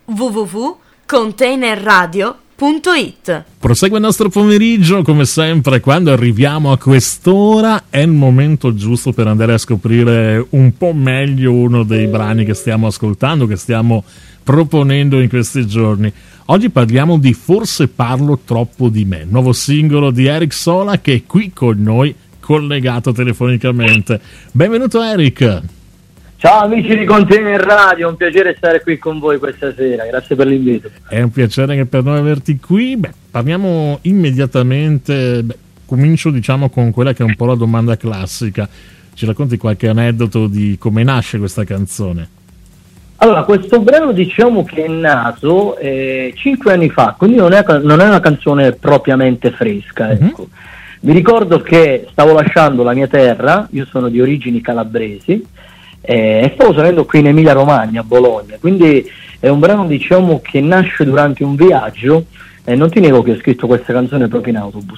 www.containerradio.it. Prosegue il nostro pomeriggio, come sempre. Quando arriviamo a quest'ora è il momento giusto per andare a scoprire un po' meglio uno dei brani che stiamo ascoltando, che stiamo proponendo in questi giorni. Oggi parliamo di Forse parlo troppo di me, nuovo singolo di Eric Sola, che è qui con noi, collegato telefonicamente. Benvenuto Eric. Ciao amici di Container Radio, è un piacere stare qui con voi questa sera, grazie per l'invito. È un piacere anche per noi averti qui. Parliamo immediatamente, comincio con quella che è un po' la domanda classica. Ci racconti qualche aneddoto di come nasce questa canzone? Allora, questo brano diciamo che è nato 5 anni fa, quindi non è una canzone propriamente fresca, ecco. Mi ricordo che stavo lasciando la mia terra, io sono di origini calabresi, e stavo salendo qui in Emilia Romagna, a Bologna, quindi è un brano diciamo che nasce durante un viaggio, e non ti nego che ho scritto questa canzone proprio in autobus.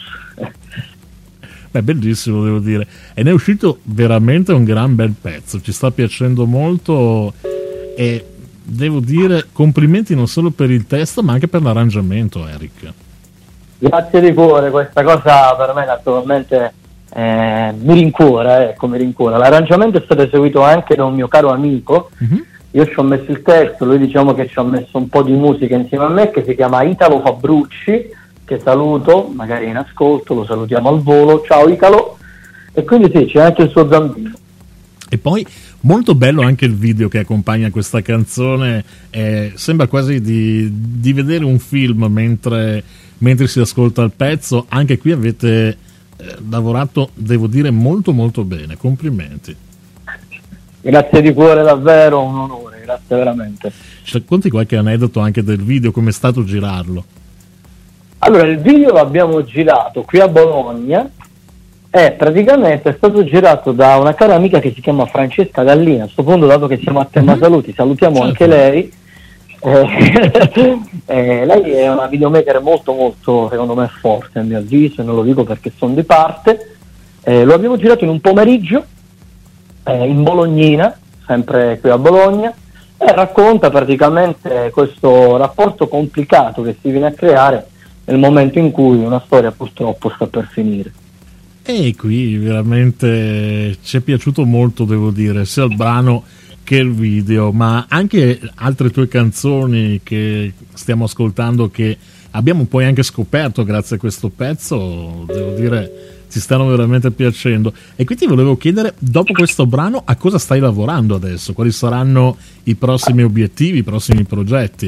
Bellissimo, devo dire, e ne è uscito veramente un gran bel pezzo, ci sta piacendo molto e devo dire complimenti non solo per il testo ma anche per l'arrangiamento, Eric. Grazie di cuore, questa cosa per me naturalmente mi rincuora. L'arrangiamento è stato eseguito anche da un mio caro amico. Io ci ho messo il testo, lui diciamo che ci ha messo un po' di musica insieme a me, che si chiama Italo Fabrucci, che saluto, magari in ascolto, lo salutiamo al volo, ciao Italo, e quindi sì, c'è anche il suo Zambino. E poi molto bello anche il video che accompagna questa canzone, sembra quasi di vedere un film mentre si ascolta il pezzo. Anche qui avete lavorato, devo dire, molto molto bene, complimenti. Grazie di cuore, davvero un onore, grazie veramente. Ci racconti qualche aneddoto anche del video, come è stato girarlo? Allora, il video l'abbiamo girato qui a Bologna e praticamente è stato girato da una cara amica che si chiama Francesca Gallina. A questo punto, dato che siamo a tema saluti, salutiamo anche lei. Lei è una videomaker molto molto, secondo me, forte a mio avviso, e non lo dico perché sono di parte. Lo abbiamo girato in un pomeriggio in Bolognina, sempre qui a Bologna, e racconta praticamente questo rapporto complicato che si viene a creare nel momento in cui una storia purtroppo sta per finire. E qui veramente ci è piaciuto molto, devo dire, sia il brano che il video, ma anche altre tue canzoni che stiamo ascoltando, che abbiamo poi anche scoperto grazie a questo pezzo, devo dire ci stanno veramente piacendo. E qui ti volevo chiedere, dopo questo brano, a cosa stai lavorando adesso? Quali saranno i prossimi obiettivi, i prossimi progetti?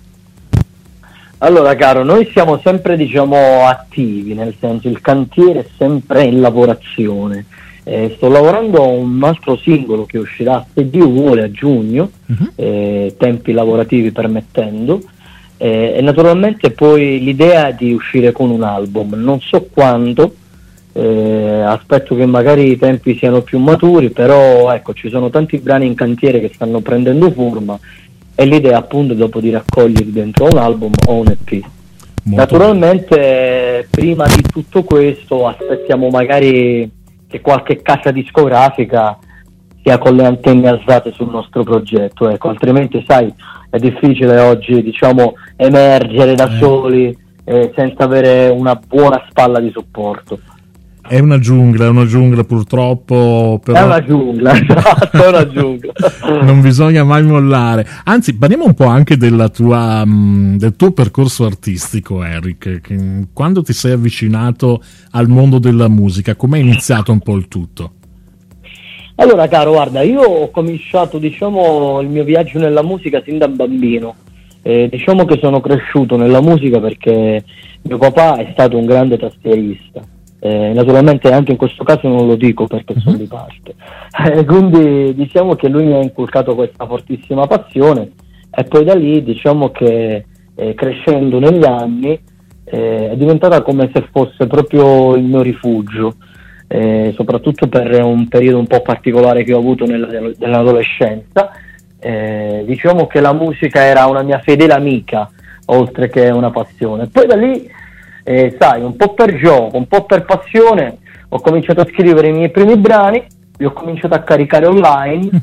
Allora caro, noi siamo sempre diciamo attivi, nel senso il cantiere è sempre in lavorazione. Sto lavorando a un altro singolo che uscirà, se Dio vuole, a giugno, tempi lavorativi permettendo, e naturalmente poi l'idea è di uscire con un album, non so quando, aspetto che magari i tempi siano più maturi, però ecco, ci sono tanti brani in cantiere che stanno prendendo forma e l'idea appunto è dopo di raccoglierli dentro un album o un EP. Naturalmente prima di tutto questo aspettiamo magari che qualche casa discografica sia con le antenne alzate sul nostro progetto, ecco, altrimenti sai è difficile oggi diciamo emergere da soli senza avere una buona spalla di supporto. È una giungla purtroppo, però... È una giungla, esatto, è una giungla. Non bisogna mai mollare. Anzi, parliamo un po' anche del tuo percorso artistico, Eric. Quando ti sei avvicinato al mondo della musica, com'è iniziato un po' il tutto? Allora, caro, guarda, io ho cominciato, diciamo, il mio viaggio nella musica sin da bambino. Diciamo che sono cresciuto nella musica perché mio papà è stato un grande tastierista. Naturalmente anche in questo caso non lo dico perché sono di parte, quindi diciamo che lui mi ha inculcato questa fortissima passione e poi da lì diciamo che crescendo negli anni è diventata come se fosse proprio il mio rifugio, soprattutto per un periodo un po' particolare che ho avuto nell'adolescenza. Diciamo che la musica era una mia fedele amica oltre che una passione. Poi da lì sai, un po' per gioco, un po' per passione, ho cominciato a scrivere i miei primi brani, li ho cominciato a caricare online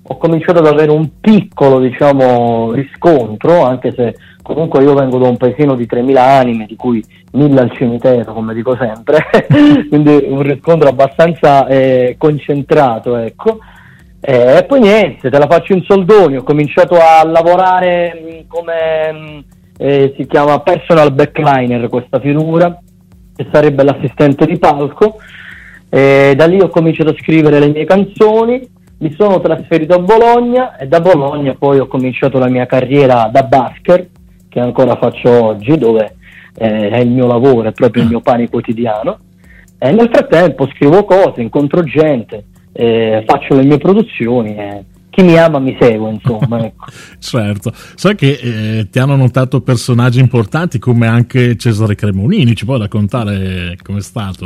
ho cominciato ad avere un piccolo, diciamo, riscontro, anche se comunque io vengo da un paesino di 3.000 anime, di cui 1.000 al cimitero, come dico sempre, quindi un riscontro abbastanza concentrato, ecco. E poi niente, te la faccio in soldoni, ho cominciato a lavorare come si chiama personal backliner, questa figura, che sarebbe l'assistente di palco. Da lì ho cominciato a scrivere le mie canzoni, mi sono trasferito a Bologna e da Bologna poi ho cominciato la mia carriera da basker, che ancora faccio oggi, dove è il mio lavoro, è proprio il mio pane quotidiano. E nel frattempo scrivo cose, incontro gente, faccio le mie produzioni e chi mi ama mi segue, insomma. Ecco. Certo, so che ti hanno notato personaggi importanti come anche Cesare Cremonini, ci puoi raccontare com'è stato?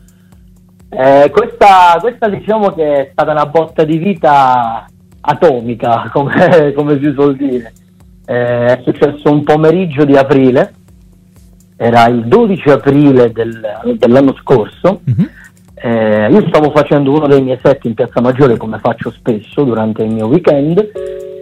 Questa diciamo che è stata una botta di vita atomica, come si suol dire. È successo un pomeriggio di aprile, era il 12 aprile dell'anno scorso. Io stavo facendo uno dei miei set in Piazza Maggiore, come faccio spesso durante il mio weekend,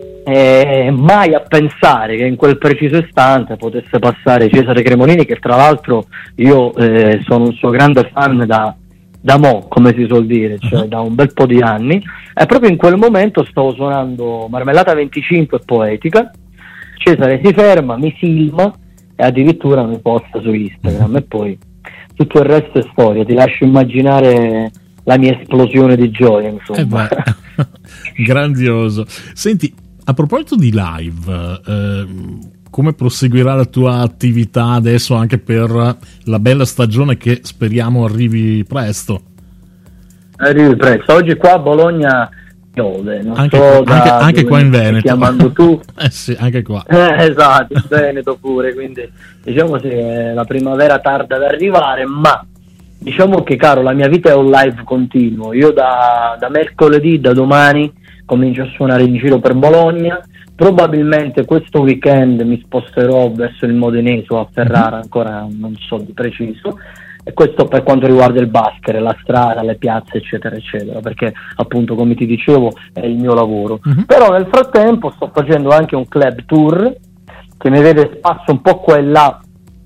mai a pensare che in quel preciso istante potesse passare Cesare Cremonini, che tra l'altro io sono un suo grande fan da mo', come si suol dire, cioè da un bel po' di anni, e proprio in quel momento stavo suonando Marmellata 25 Poetica. Cesare si ferma, mi filma e addirittura mi posta su Instagram, e poi tutto il resto è storia, ti lascio immaginare la mia esplosione di gioia, insomma. Grandioso. Senti, a proposito di live, come proseguirà la tua attività adesso anche per la bella stagione che speriamo arrivi presto? Arrivi presto. Oggi qua a Bologna piove, non anche, so anche qua in Veneto. Chiamando tu. Sì, anche qua. Esatto, in Veneto pure, quindi diciamo sì, la primavera tarda ad arrivare, ma diciamo che, caro, la mia vita è un live continuo. Io da mercoledì, da domani, comincio a suonare in giro per Bologna. Probabilmente questo weekend mi sposterò verso il Modenese o a Ferrara, ancora non so di preciso. E questo per quanto riguarda il basket, la strada, le piazze, eccetera, eccetera, perché appunto, come ti dicevo, è il mio lavoro. Però nel frattempo sto facendo anche un club tour che mi vede spasso un po' qua e là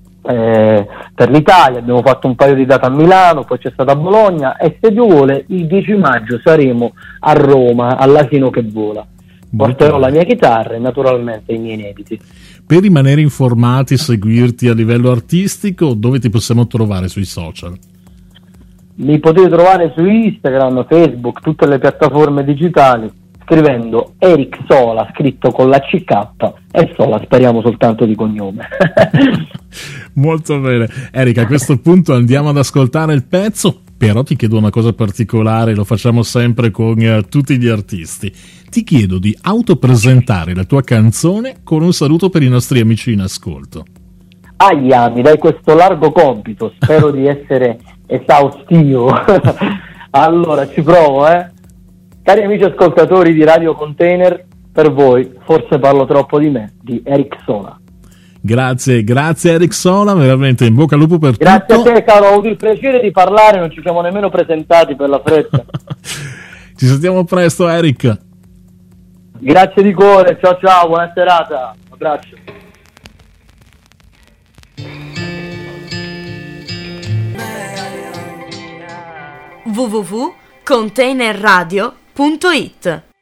per l'Italia. Abbiamo fatto un paio di date a Milano, poi c'è stata a Bologna, e se Dio vuole il 10 maggio saremo a Roma, all'Asino che vola. Porterò la mia chitarra e naturalmente i miei inediti. Per rimanere informati, seguirti a livello artistico, dove ti possiamo trovare sui social? Mi potete trovare su Instagram, Facebook, tutte le piattaforme digitali, scrivendo Eric Sola, scritto con la CK, e Sola speriamo soltanto di cognome. Molto bene. Eric, a questo punto andiamo ad ascoltare il pezzo, però ti chiedo una cosa particolare, lo facciamo sempre con tutti gli artisti. Ti chiedo di autopresentare la tua canzone con un saluto per i nostri amici in ascolto. Aia, mi dai questo largo compito, spero di essere esaustivo. Allora, ci provo, Cari amici ascoltatori di Radio Container, per voi, forse parlo troppo di me, di Eric Sola. Grazie Eric Sola, veramente in bocca al lupo per Grazie tutto. a te, caro, ho avuto il piacere di parlare, non ci siamo nemmeno presentati per la fretta. Ci sentiamo presto, Eric. Grazie di cuore, ciao ciao, buona serata, un abbraccio. www.containerradio.it